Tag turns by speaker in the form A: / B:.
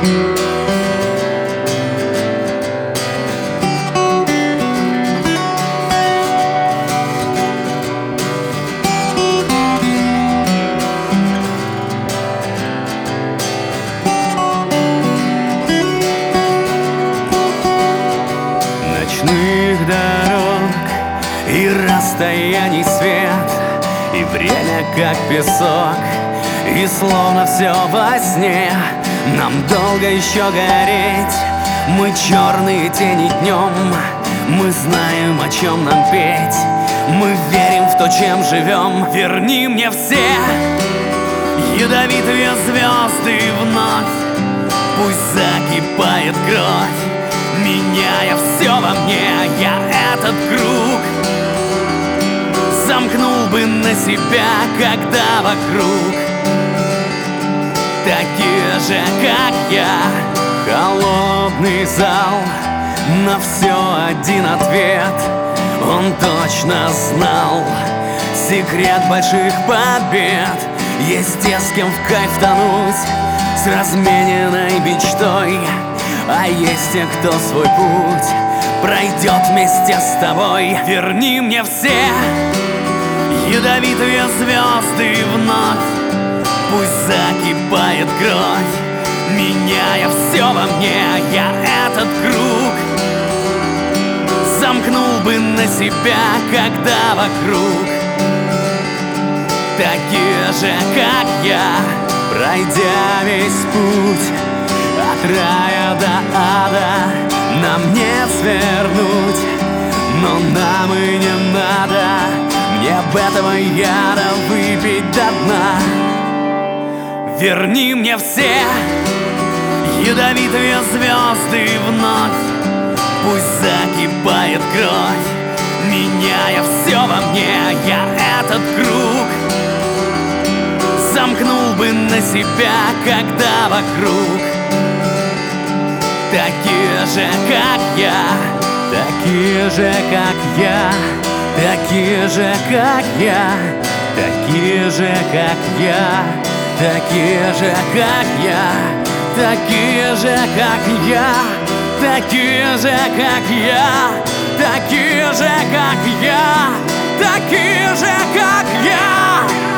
A: Ночных дорог и расстояний свет, и время как песок, и словно все во сне. Нам долго еще гореть, мы черные тени днем. Мы знаем, о чем нам петь, мы верим в то, чем живем. Верни мне все ядовитые звезды вновь, пусть закипает кровь, меняя все во мне. Я этот круг замкнул бы на себя, когда вокруг такие же, как я. Холодный зал, на все один ответ. Он точно знал секрет больших побед. Есть те, с кем в кайф тонуть, с размененной мечтой. А есть те, кто свой путь пройдет вместе с тобой. Верни мне все ядовитые звезды вновь, пусть закипает кровь, меняя все во мне. Я этот круг замкнул бы на себя, когда вокруг такие же, как я. Пройдя весь путь от рая до ада, нам не свернуть, но нам и не надо. Мне об этого яда выпить до дна. Верни мне все ядовитые звезды вновь, пусть закипает кровь, меняя все во мне. Я этот круг замкнул бы на себя, когда вокруг такие же, как я. Такие же, как я. Такие же, как я. Такие же, как я. Такие же, как я. Такие же, как я. Такие же, как я. Такие же, как я. Такие же, как я.